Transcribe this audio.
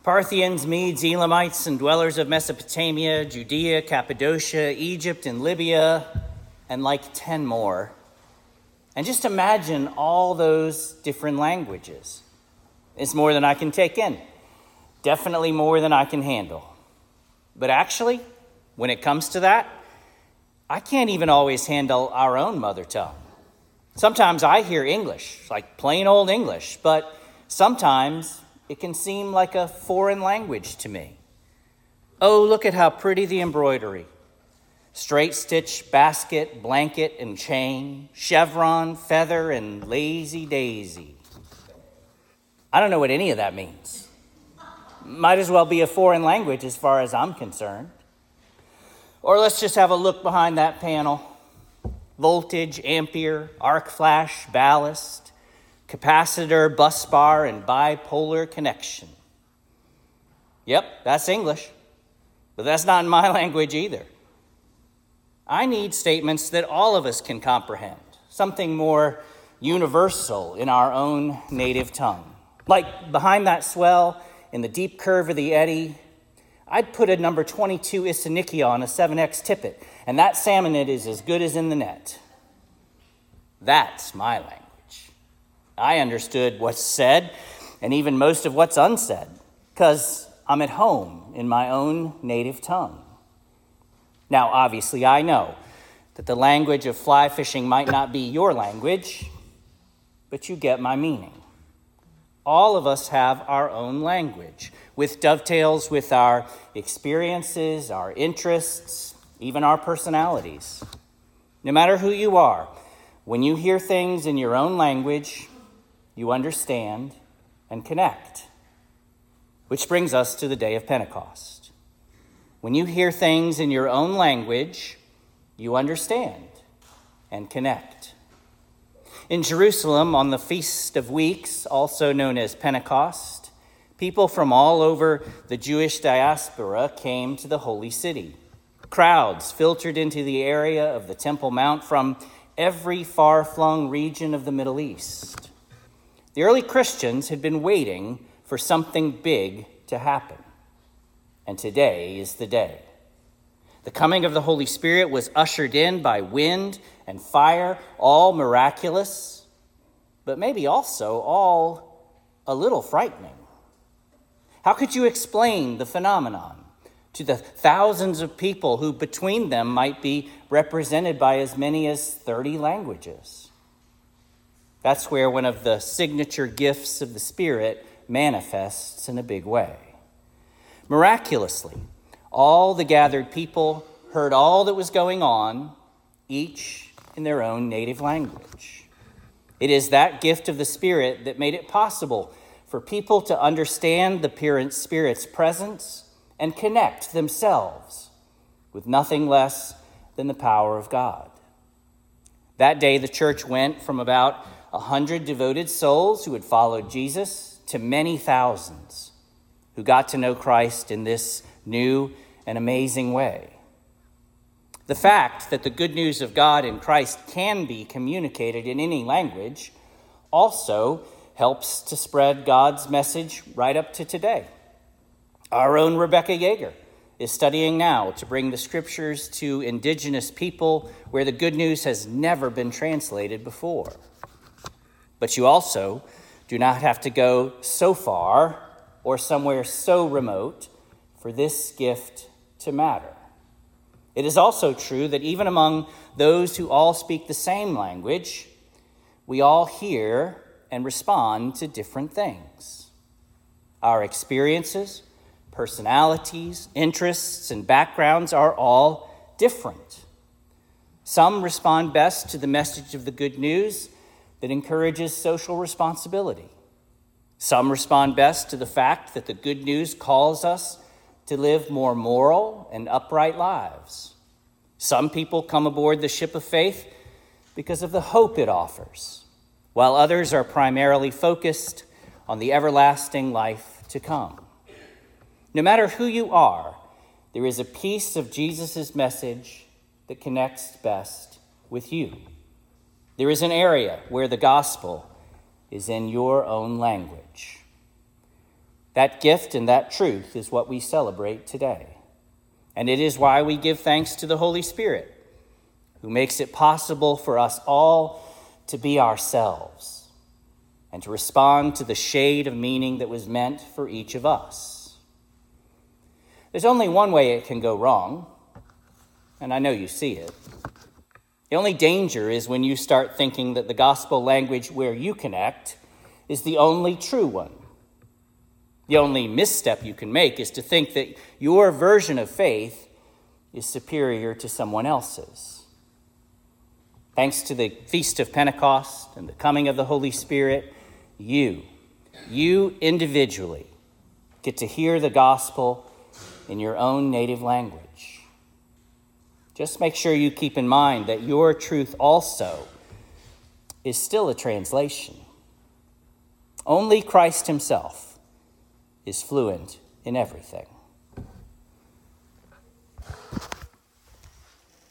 Parthians, Medes, Elamites, and dwellers of Mesopotamia, Judea, Cappadocia, Egypt, and Libya, and like 10 more. And just imagine all those different languages. It's more than I can take in. Definitely more than I can handle. But actually, when it comes to that, I can't even always handle our own mother tongue. Sometimes I hear English, like plain old English, but sometimes it can seem like a foreign language to me. Oh, look at how pretty the embroidery. Straight stitch, basket, blanket, and chain, chevron, feather, and lazy daisy. I don't know what any of that means. Might as well be a foreign language as far as I'm concerned. Or let's just have a look behind that panel. Voltage, ampere, arc flash, ballast, capacitor, bus bar, and bipolar connection. Yep, that's English, but that's not in my language either. I need statements that all of us can comprehend, something more universal in our own native tongue. Like behind that swell, in the deep curve of the eddy, I'd put a number 22 Isinikia on a 7X tippet, and that salmonid is as good as in the net. That's my language. I understood what's said, and even most of what's unsaid, because I'm at home in my own native tongue. Now, obviously, I know that the language of fly fishing might not be your language, but you get my meaning. All of us have our own language, with dovetails with our experiences, our interests, even our personalities. No matter who you are, when you hear things in your own language, you understand and connect. Which brings us to the day of Pentecost. When you hear things in your own language, you understand and connect. In Jerusalem, on the Feast of Weeks, also known as Pentecost, people from all over the Jewish diaspora came to the holy city. Crowds filtered into the area of the Temple Mount from every far-flung region of the Middle East. The early Christians had been waiting for something big to happen, and today is the day. The coming of the Holy Spirit was ushered in by wind and fire, all miraculous, but maybe also all a little frightening. How could you explain the phenomenon to the thousands of people who between them might be represented by as many as 30 languages? That's where one of the signature gifts of the Spirit manifests in a big way. Miraculously, all the gathered people heard all that was going on, each in their own native language. It is that gift of the Spirit that made it possible for people to understand the Spirit's presence and connect themselves with nothing less than the power of God. That day, the church went from about 100 devoted souls who had followed Jesus to many thousands who got to know Christ in this new and amazing way. The fact that the good news of God in Christ can be communicated in any language also helps to spread God's message right up to today. Our own Rebecca Yeager is studying now to bring the scriptures to indigenous people where the good news has never been translated before. But you also do not have to go so far or somewhere so remote for this gift to matter. It is also true that even among those who all speak the same language, we all hear and respond to different things. Our experiences, personalities, interests, and backgrounds are all different. Some respond best to the message of the good news that encourages social responsibility. Some respond best to the fact that the good news calls us to live more moral and upright lives. Some people come aboard the ship of faith because of the hope it offers, while others are primarily focused on the everlasting life to come. No matter who you are, there is a piece of Jesus' message that connects best with you. There is an area where the gospel is in your own language. That gift and that truth is what we celebrate today. And it is why we give thanks to the Holy Spirit, who makes it possible for us all to be ourselves and to respond to the shade of meaning that was meant for each of us. There's only one way it can go wrong, and I know you see it. The only danger is when you start thinking that the gospel language where you connect is the only true one. The only misstep you can make is to think that your version of faith is superior to someone else's. Thanks to the Feast of Pentecost and the coming of the Holy Spirit, you individually get to hear the gospel in your own native language. Just make sure you keep in mind that your truth also is still a translation. Only Christ himself is fluent in everything.